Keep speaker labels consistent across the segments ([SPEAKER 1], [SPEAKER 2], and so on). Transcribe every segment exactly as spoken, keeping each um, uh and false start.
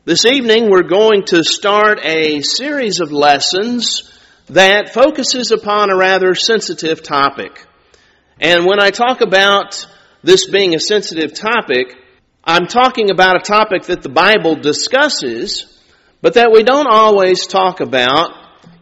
[SPEAKER 1] This evening we're going to start a series of lessons that focuses upon a rather sensitive topic. And when I talk about this being a sensitive topic, I'm talking about a topic that the Bible discusses, but that we don't always talk about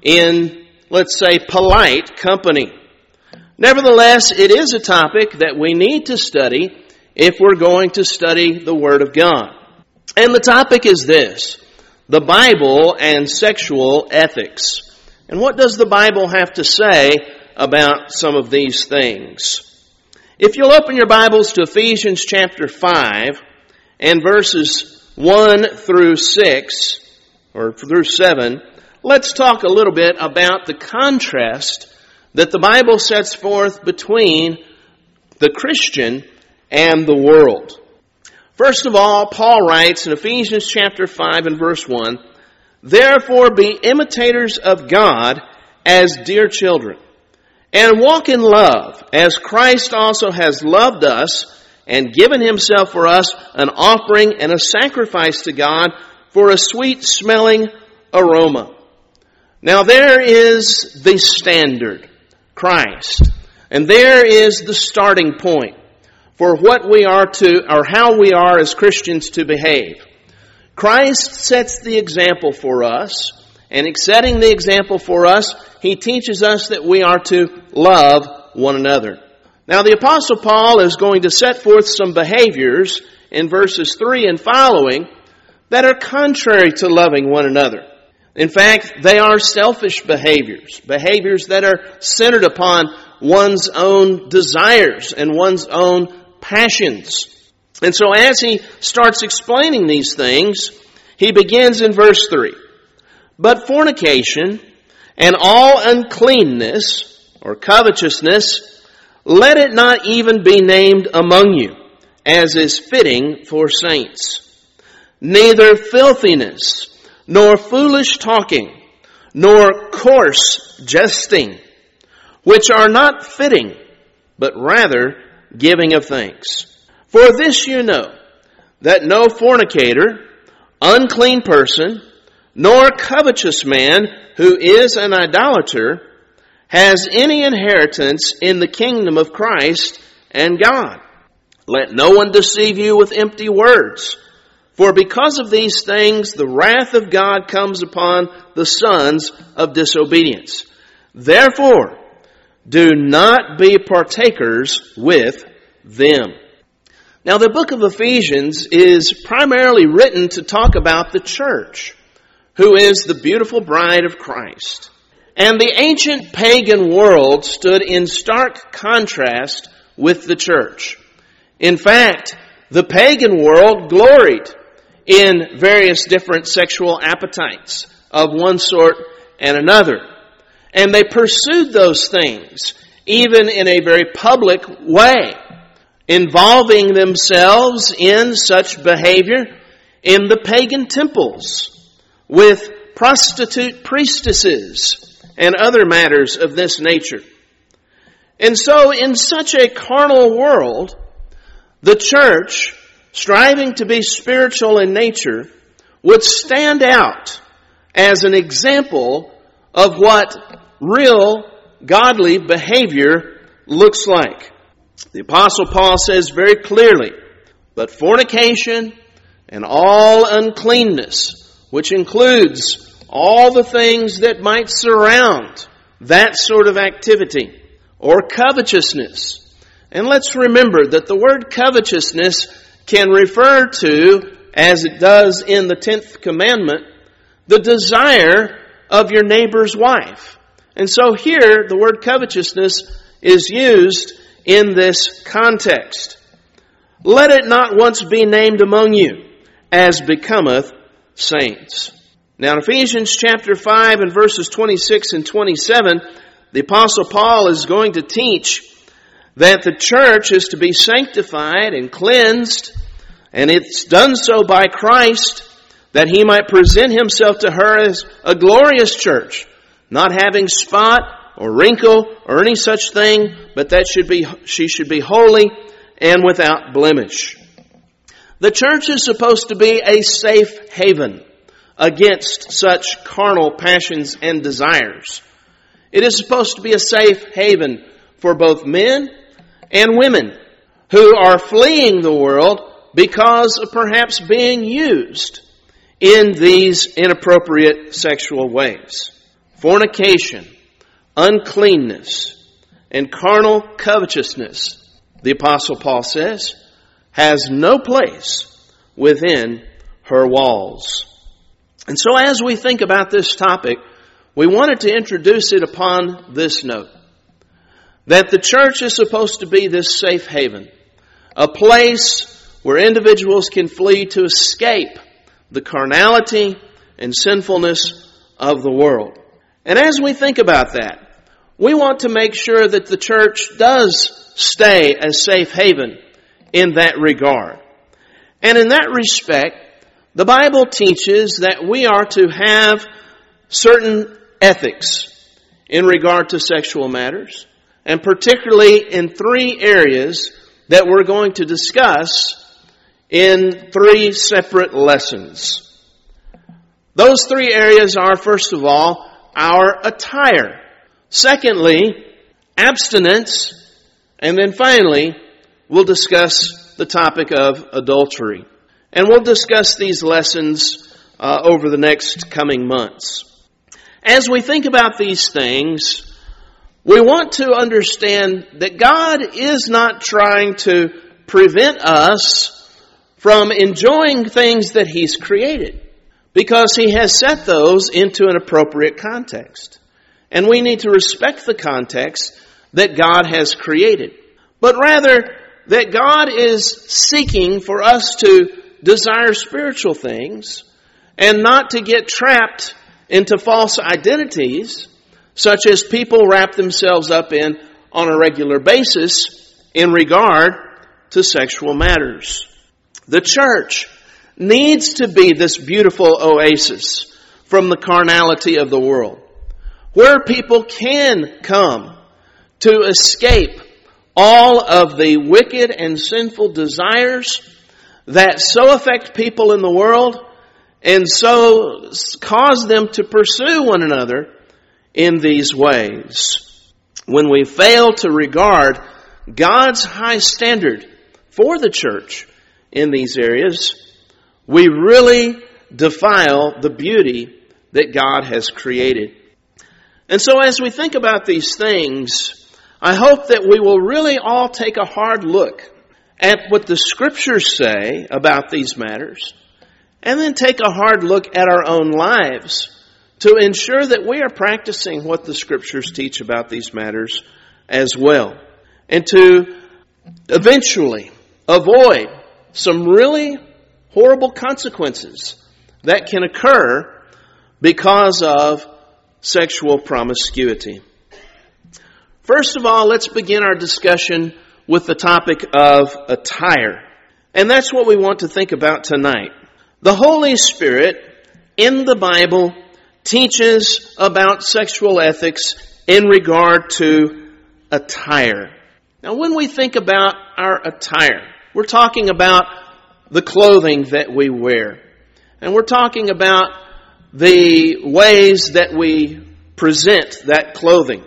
[SPEAKER 1] in, let's say, polite company. Nevertheless, it is a topic that we need to study if we're going to study the Word of God. And the topic is this: the Bible and sexual ethics. And what does the Bible have to say about some of these things? If you'll open your Bibles to Ephesians chapter five and verses one through six, or through seven, let's talk a little bit about the contrast that the Bible sets forth between the Christian and the world. First of all, Paul writes in Ephesians chapter five and verse one, "Therefore be imitators of God as dear children, and walk in love, as Christ also has loved us and given himself for us an offering and a sacrifice to God for a sweet-smelling aroma." Now there is the standard, Christ, and there is the starting point for what we are to, or how we are as Christians to behave. Christ sets the example for us, and in setting the example for us, he teaches us that we are to love one another. Now the Apostle Paul is going to set forth some behaviors in verses three and following that are contrary to loving one another. In fact, they are selfish behaviors, behaviors that are centered upon one's own desires and one's own passions. And so as he starts explaining these things, he begins in verse three. "But fornication and all uncleanness or covetousness, let it not even be named among you, as is fitting for saints. Neither filthiness, nor foolish talking, nor coarse jesting, which are not fitting, but rather giving of thanks. For this you know, that no fornicator, unclean person, nor covetous man who is an idolater has any inheritance in the kingdom of Christ and God. Let no one deceive you with empty words. For because of these things, the wrath of God comes upon the sons of disobedience. Therefore, do not be partakers with them." Now, the book of Ephesians is primarily written to talk about the church, who is the beautiful bride of Christ. And the ancient pagan world stood in stark contrast with the church. In fact, the pagan world gloried in various different sexual appetites of one sort and another. And they pursued those things, even in a very public way, involving themselves in such behavior in the pagan temples with prostitute priestesses and other matters of this nature. And so in such a carnal world, the church, striving to be spiritual in nature, would stand out as an example of what real godly behavior looks like. The Apostle Paul says very clearly, "But fornication and all uncleanness," which includes all the things that might surround that sort of activity, or covetousness. And let's remember that the word covetousness can refer to, as it does in the tenth commandment, the desire of your neighbor's wife. And so here, the word covetousness is used in this context. "Let it not once be named among you, as becometh saints." Now in Ephesians chapter five and verses twenty-six and twenty-seven, the Apostle Paul is going to teach that the church is to be sanctified and cleansed, and it's done so by Christ, that he might present himself to her as a glorious church, not having spot or wrinkle or any such thing, but that should be she should be holy and without blemish. The church is supposed to be a safe haven against such carnal passions and desires. It is supposed to be a safe haven for both men and women who are fleeing the world because of perhaps being used in these inappropriate sexual ways. Fornication, uncleanness, and carnal covetousness, the Apostle Paul says, has no place within her walls. And so as we think about this topic, we wanted to introduce it upon this note, that the church is supposed to be this safe haven, a place where individuals can flee to escape the carnality and sinfulness of the world. And as we think about that, we want to make sure that the church does stay a safe haven in that regard. And in that respect, the Bible teaches that we are to have certain ethics in regard to sexual matters, and particularly in three areas that we're going to discuss in three separate lessons. Those three areas are, first of all, our attire. Secondly, abstinence. And then finally, we'll discuss the topic of adultery. And we'll discuss these lessons uh, over the next coming months. As we think about these things, we want to understand that God is not trying to prevent us from enjoying things that He's created, because He has set those into an appropriate context. And we need to respect the context that God has created. But rather, that God is seeking for us to desire spiritual things and not to get trapped into false identities, such as people wrap themselves up in on a regular basis in regard to sexual matters. The church needs to be this beautiful oasis from the carnality of the world, where people can come to escape all of the wicked and sinful desires that so affect people in the world and so cause them to pursue one another in these ways. When we fail to regard God's high standard for the church in these areas, we really defile the beauty that God has created. And so as we think about these things, I hope that we will really all take a hard look at what the Scriptures say about these matters, and then take a hard look at our own lives to ensure that we are practicing what the Scriptures teach about these matters as well, and to eventually avoid some really horrible consequences that can occur because of sexual promiscuity. First of all, let's begin our discussion with the topic of attire. And that's what we want to think about tonight. The Holy Spirit in the Bible teaches about sexual ethics in regard to attire. Now, when we think about our attire, we're talking about the clothing that we wear. And we're talking about the ways that we present that clothing.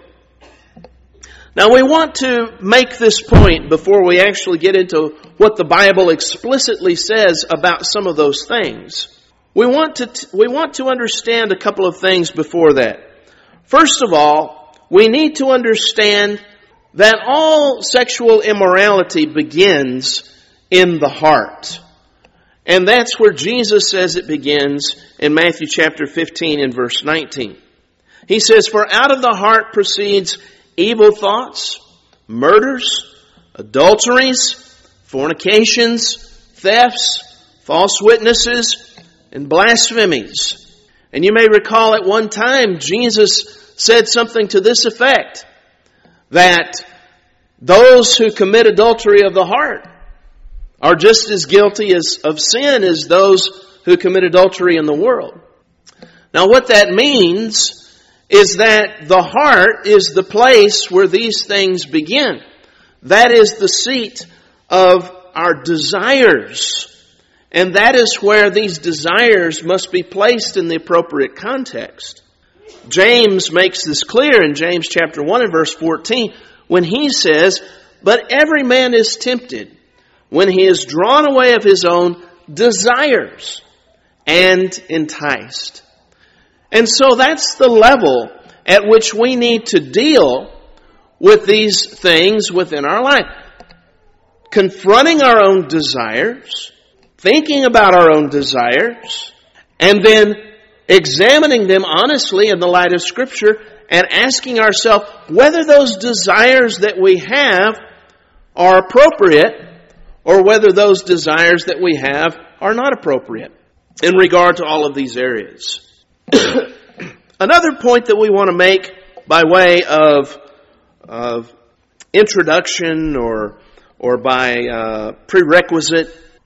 [SPEAKER 1] Now, we want to make this point before we actually get into what the Bible explicitly says about some of those things. We want to t- we want to understand a couple of things before that. First of all, we need to understand that all sexual immorality begins in the heart. And that's where Jesus says it begins in Matthew chapter fifteen and verse nineteen. He says, "For out of the heart proceeds evil thoughts, murders, adulteries, fornications, thefts, false witnesses, and blasphemies." And you may recall at one time Jesus said something to this effect, that those who commit adultery of the heart are just as guilty as, of sin as those who commit adultery in the world. Now, what that means is that the heart is the place where these things begin. That is the seat of our desires And that is where these desires must be placed in the appropriate context. James makes this clear in James chapter one and verse fourteen when he says, "But every man is tempted when he is drawn away of his own desires and enticed." And so that's the level at which we need to deal with these things within our life. Confronting our own desires, thinking about our own desires, and then examining them honestly in the light of Scripture and asking ourselves whether those desires that we have are appropriate or whether those desires that we have are not appropriate in regard to all of these areas. Another point that we want to make by way of, of introduction or, or by uh, prerequisite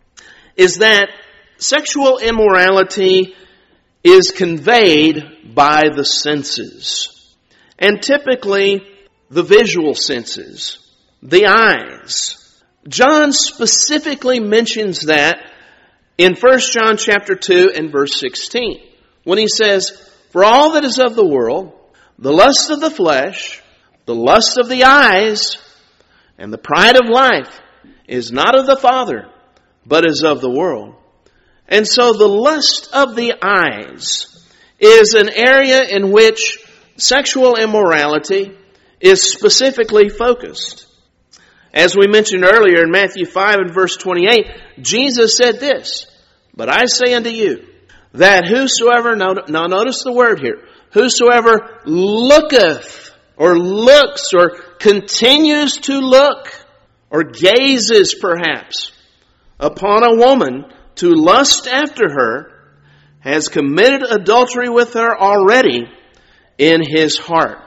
[SPEAKER 1] is that sexual immorality is conveyed by the senses. And typically, the visual senses, the eyes. John specifically mentions that in First John chapter two and verse sixteen, when he says, "For all that is of the world, the lust of the flesh, the lust of the eyes, and the pride of life is not of the Father, but is of the world." And so the lust of the eyes is an area in which sexual immorality is specifically focused. As we mentioned earlier in Matthew five and verse twenty-eight, Jesus said this, "But I say unto you, that whosoever," now notice the word here, "whosoever looketh," or looks, or continues to look, or gazes perhaps, upon a woman to lust after her, has committed adultery with her already in his heart.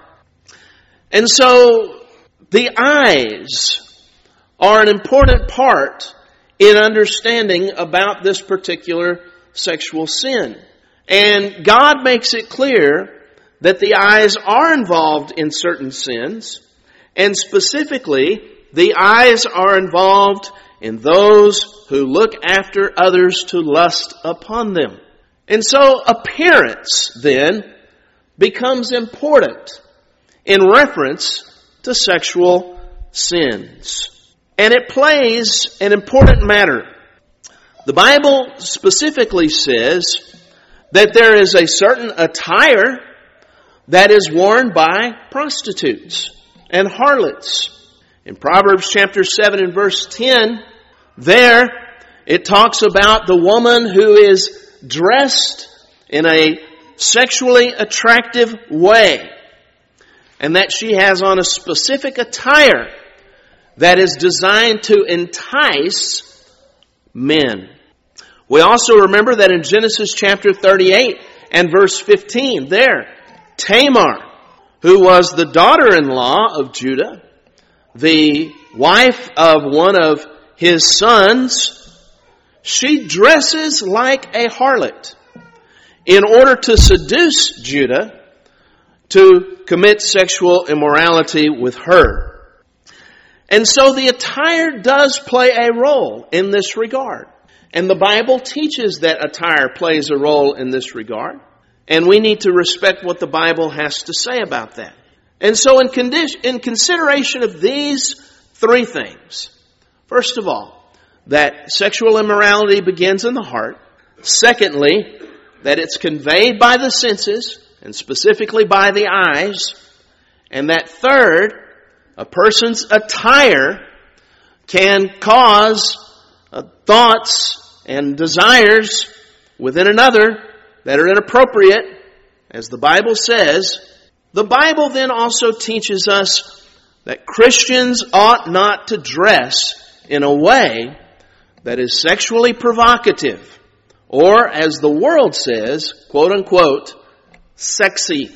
[SPEAKER 1] And so, the eyes are an important part in understanding about this particular sexual sin. And God makes it clear that the eyes are involved in certain sins, and specifically, the eyes are involved in those who look after others to lust upon them. And so appearance then becomes important in reference to sexual sins. And it plays an important matter. The Bible specifically says that there is a certain attire that is worn by prostitutes and harlots. In Proverbs chapter seven and verse ten, there it talks about the woman who is dressed in a sexually attractive way, and that she has on a specific attire that is designed to entice men. We also remember that in Genesis chapter thirty-eight and verse fifteen, there, Tamar, who was the daughter-in-law of Judah, the wife of one of his sons, she dresses like a harlot in order to seduce Judah to commit sexual immorality with her. And so the attire does play a role in this regard. And the Bible teaches that attire plays a role in this regard. And we need to respect what the Bible has to say about that. And so in, condi- in consideration of these three things, first of all, that sexual immorality begins in the heart. Secondly, that it's conveyed by the senses, and specifically by the eyes. And that third, a person's attire can cause uh, thoughts and desires within another that are inappropriate, as the Bible says. The Bible then also teaches us that Christians ought not to dress in a way that is sexually provocative, or as the world says, quote unquote, sexy.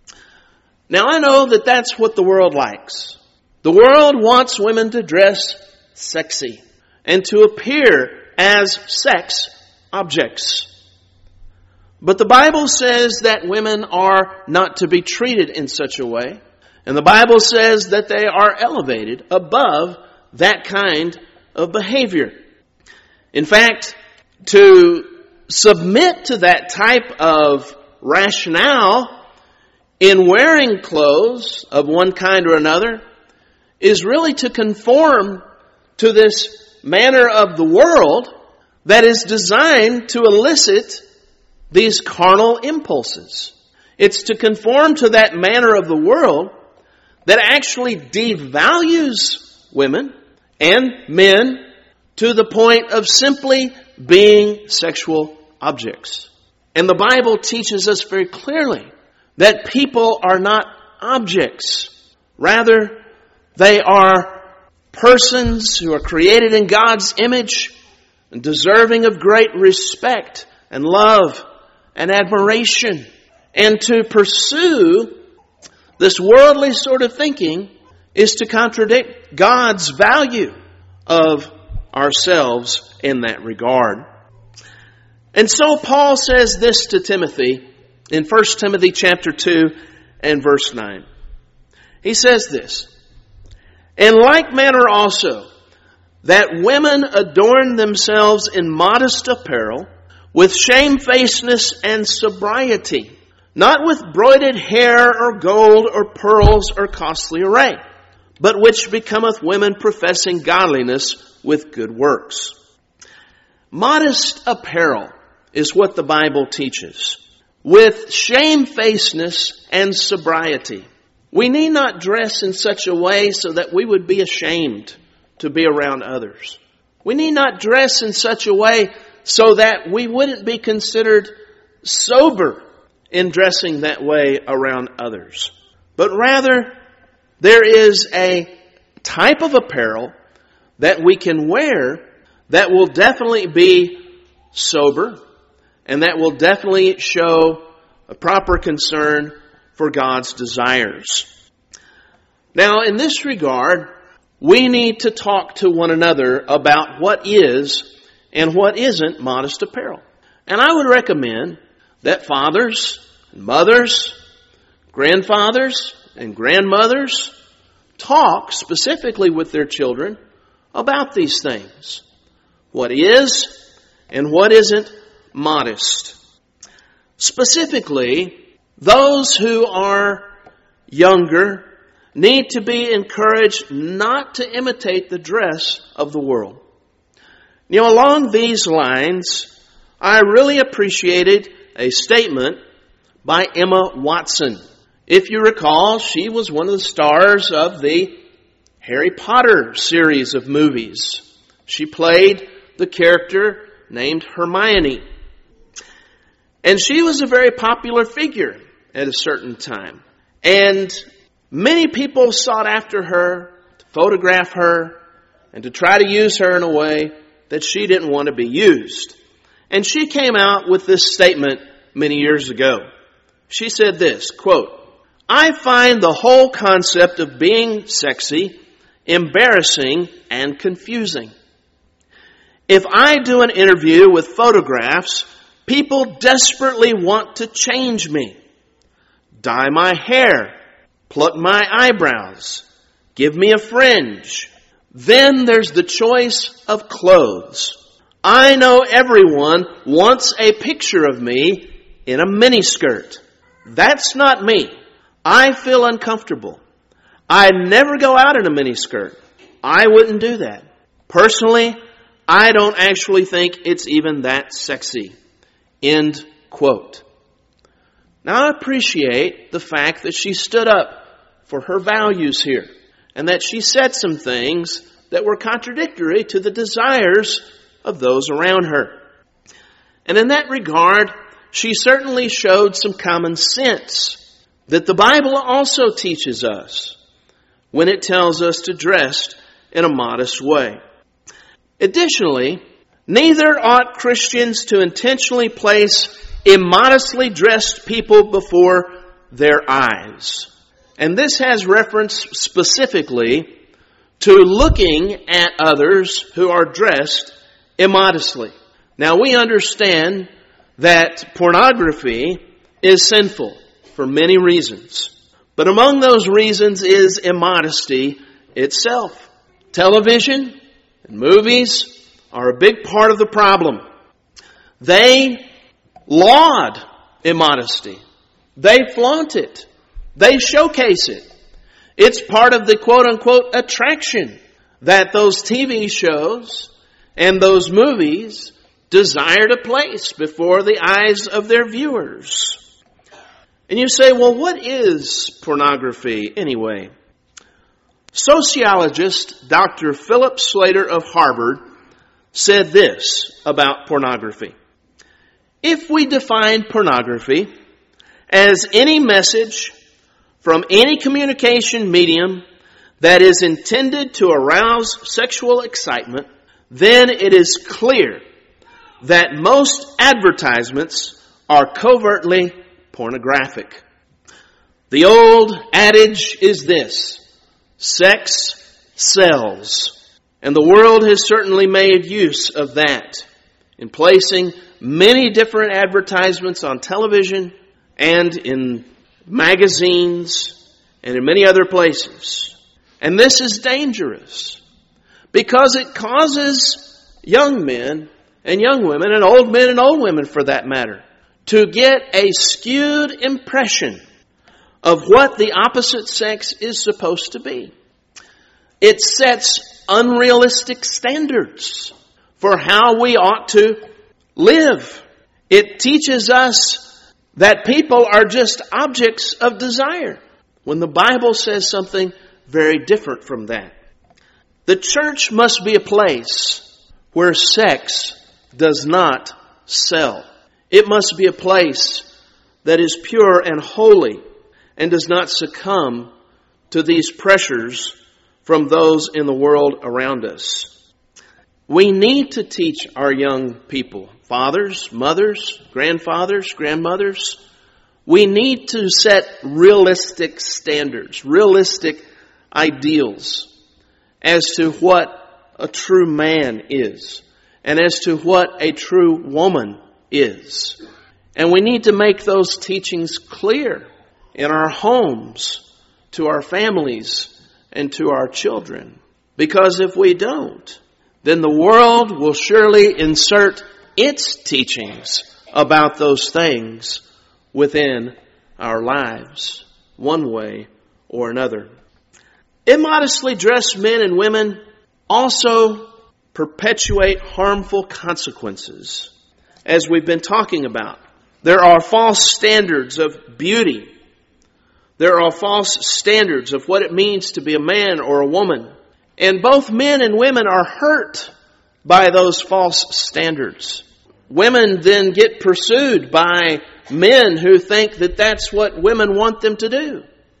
[SPEAKER 1] Now I know that that's what the world likes. The world wants women to dress sexy and to appear as sex objects. But the Bible says that women are not to be treated in such a way. And the Bible says that they are elevated above that kind of behavior. In fact, To submit to that type of rationale in wearing clothes of one kind or another is really to conform to this manner of the world that is designed to elicit these carnal impulses. It's to conform to that manner of the world that actually devalues women and men to the point of simply being sexual objects. And the Bible teaches us very clearly that people are not objects. Rather, they are persons who are created in God's image and deserving of great respect and love and admiration. And to pursue this worldly sort of thinking is to contradict God's value of ourselves in that regard. And so Paul says this to Timothy in First Timothy chapter two and verse nine. He says this, "In like manner also, that women adorn themselves in modest apparel, with shamefacedness and sobriety, not with broided hair or gold or pearls or costly array, but which becometh women professing godliness with good works." Modest apparel is what the Bible teaches, with shamefacedness and sobriety. We need not dress in such a way so that we would be ashamed to be around others. We need not dress in such a way so that we wouldn't be considered sober in dressing that way around others. But rather, there is a type of apparel that we can wear that will definitely be sober and that will definitely show a proper concern for God's desires. Now, in this regard, we need to talk to one another about what is and what isn't modest apparel. And I would recommend that fathers and mothers, grandfathers and grandmothers talk specifically with their children about these things. What is and what isn't modest. Specifically, those who are younger need to be encouraged not to imitate the dress of the world. You know, along these lines, I really appreciated a statement by Emma Watson. If you recall, she was one of the stars of the Harry Potter series of movies. She played the character named Hermione. And she was a very popular figure at a certain time. And many people sought after her to photograph her and to try to use her in a way that she didn't want to be used. And she came out with this statement many years ago. She said this, quote, "I find the whole concept of being sexy embarrassing and confusing. If I do an interview with photographs, people desperately want to change me. Dye my hair, pluck my eyebrows, give me a fringe. Then there's the choice of clothes. I know everyone wants a picture of me in a miniskirt. That's not me. I feel uncomfortable. I never go out in a miniskirt. I wouldn't do that. Personally, I don't actually think it's even that sexy." End quote. Now I appreciate the fact that she stood up for her values here and that she said some things that were contradictory to the desires of those around her. And in that regard, she certainly showed some common sense that the Bible also teaches us when it tells us to dress in a modest way. Additionally, neither ought Christians to intentionally place immodestly dressed people before their eyes. And this has reference specifically to looking at others who are dressed immodestly. Now we understand that pornography is sinful for many reasons. But among those reasons is immodesty itself. Television and movies are a big part of the problem. They laud immodesty. They flaunt it. They showcase it. It's part of the quote-unquote attraction that those T V shows and those movies desire to place before the eyes of their viewers. And you say, well, what is pornography anyway? Sociologist Doctor Philip Slater of Harvard said this about pornography. If we define pornography as any message from any communication medium that is intended to arouse sexual excitement, then it is clear that most advertisements are covertly pornographic. The old adage is this: sex sells. And the world has certainly made use of that in placing many different advertisements on television and in magazines and in many other places. And this is dangerous because it causes young men and young women, and old men and old women for that matter, to get a skewed impression of what the opposite sex is supposed to be. It sets unrealistic standards for how we ought to live. It teaches us that people are just objects of desire, when the Bible says something very different from that. The church must be a place where sex does not sell. It must be a place that is pure and holy and does not succumb to these pressures from those in the world around us. We need to teach our young people, fathers, mothers, grandfathers, grandmothers. We need to set realistic standards, realistic ideals as to what a true man is and as to what a true woman is. And we need to make those teachings clear in our homes, to our families, and to our children. Because if we don't, then the world will surely insert its teachings about those things within our lives, one way or another. Immodestly dressed men and women also perpetuate harmful consequences, as we've been talking about. There are false standards of beauty. There are false standards of what it means to be a man or a woman. And both men and women are hurt by those false standards. Women then get pursued by men who think that that's what women want them to do.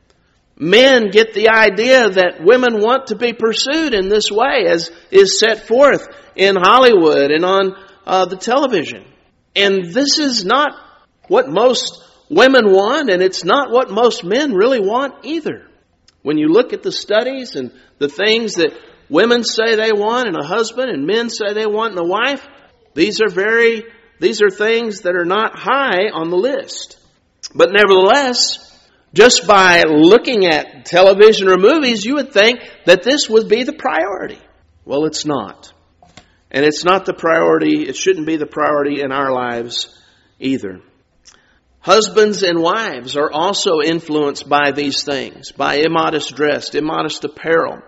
[SPEAKER 1] Men get the idea that women want to be pursued in this way, as is set forth in Hollywood and on uh, the television. And this is not what most women want, and it's not what most men really want either. When you look at the studies and the things that women say they want in a husband and men say they want in a wife, these are very, these are things that are not high on the list. But nevertheless, just by looking at television or movies, you would think that this would be the priority. Well, it's not. And it's not the priority, it shouldn't be the priority in our lives either. Husbands and wives are also influenced by these things, by immodest dress, immodest apparel.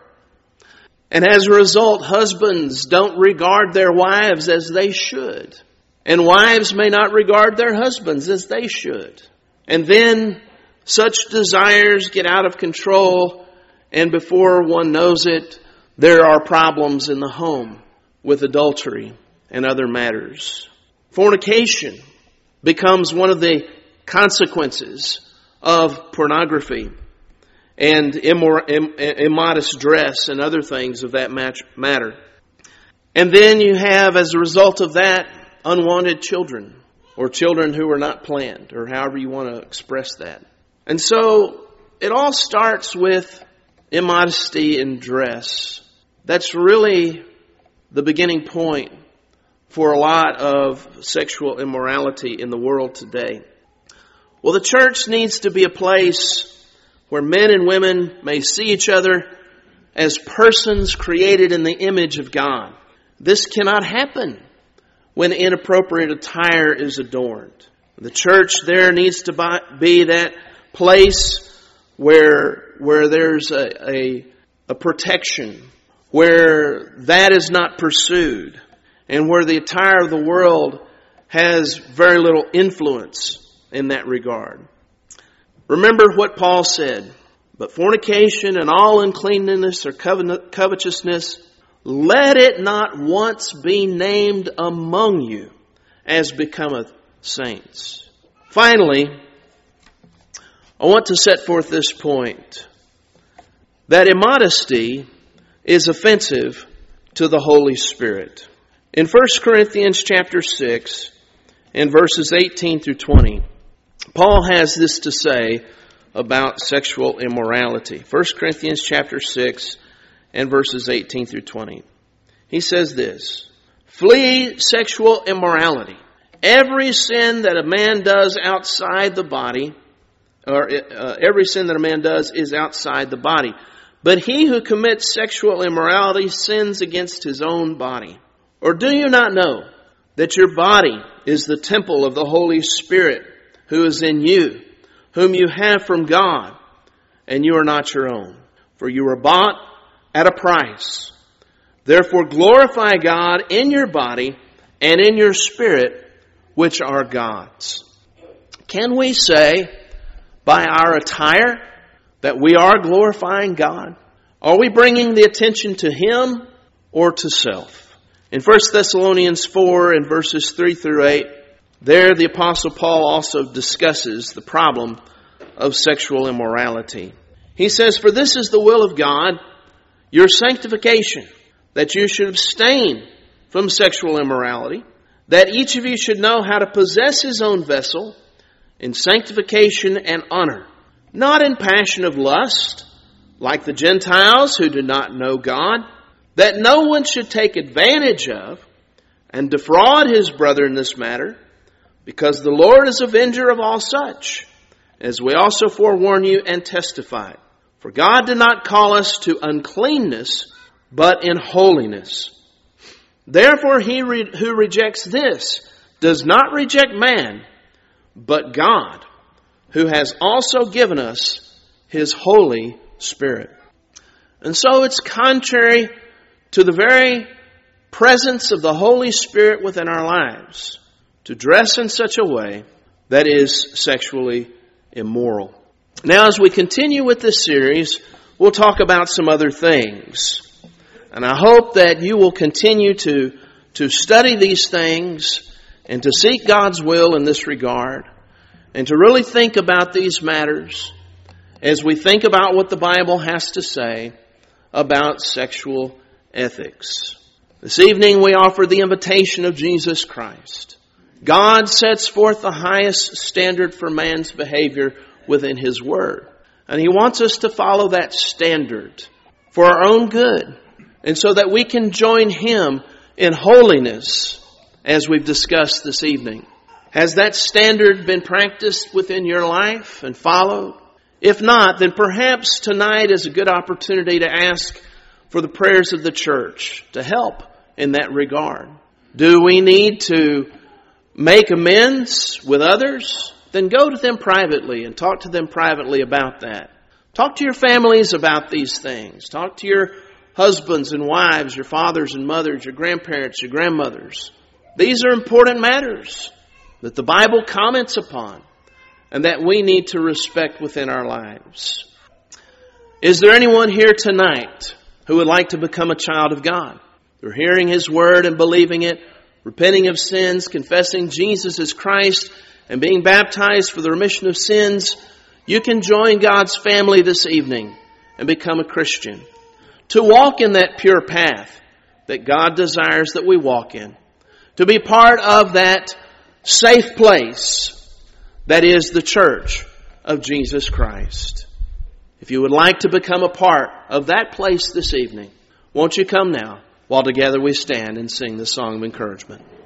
[SPEAKER 1] And as a result, husbands don't regard their wives as they should. And wives may not regard their husbands as they should. And then such desires get out of control, and before one knows it, there are problems in the home with adultery and other matters. Fornication becomes one of the consequences of pornography and immor- Im- immodest dress and other things of that matter. And then you have, as a result of that, unwanted children, or children who are not planned, or however you want to express that. And so it all starts with immodesty in dress. That's really the beginning point for a lot of sexual immorality in the world today. Well, the church needs to be a place where men and women may see each other as persons created in the image of God. This cannot happen when inappropriate attire is adorned. The church there needs to be that place where, where there's a, a, a protection, where that is not pursued, and where the attire of the world has very little influence in that regard. Remember what Paul said, but fornication and all uncleanness or covetousness, let it not once be named among you as becometh saints. Finally, I want to set forth this point, that immodesty is offensive to the Holy Spirit. In First Corinthians chapter six, in verses eighteen through twenty, Paul has this to say about sexual immorality. First Corinthians chapter six and verses eighteen through twenty. He says this, flee sexual immorality. Every sin that a man does outside the body, or uh, every sin that a man does is outside the body. But he who commits sexual immorality sins against his own body. Or do you not know that your body is the temple of the Holy Spirit who is in you, whom you have from God, and you are not your own? For you were bought at a price. Therefore glorify God in your body and in your spirit, which are God's. Can we say by our attire that we are glorifying God? Are we bringing the attention to Him or to self? In First Thessalonians four and verses three through eight, there the Apostle Paul also discusses the problem of sexual immorality. He says, for this is the will of God, your sanctification, that you should abstain from sexual immorality, that each of you should know how to possess his own vessel in sanctification and honor, not in passion of lust, like the Gentiles who do not know God, that no one should take advantage of and defraud his brother in this matter, because the Lord is avenger of all such, as we also forewarn you and testify. For God did not call us to uncleanness, but in holiness. Therefore he re- who rejects this does not reject man, but God, who has also given us His Holy Spirit. And so it's contrary to the very presence of the Holy Spirit within our lives to dress in such a way that is sexually immoral. Now, as we continue with this series, we'll talk about some other things. And I hope that you will continue to, to study these things and to seek God's will in this regard and to really think about these matters as we think about what the Bible has to say about sexual ethics. This evening we offer the invitation of Jesus Christ. God sets forth the highest standard for man's behavior within His Word. And He wants us to follow that standard for our own good, and so that we can join Him in holiness, as we've discussed this evening. Has that standard been practiced within your life and followed? If not, then perhaps tonight is a good opportunity to ask for the prayers of the church to help in that regard. Do we need to make amends with others? Then go to them privately and talk to them privately about that. Talk to your families about these things. Talk to your husbands and wives, your fathers and mothers, your grandparents, your grandmothers. These are important matters that the Bible comments upon and that we need to respect within our lives. Is there anyone here tonight who would like to become a child of God? Through hearing His Word and believing it, repenting of sins, confessing Jesus as Christ, and being baptized for the remission of sins, you can join God's family this evening and become a Christian. To walk in that pure path that God desires that we walk in. To be part of that safe place that is the church of Jesus Christ. If you would like to become a part of that place this evening, won't you come now while together we stand and sing the song of encouragement.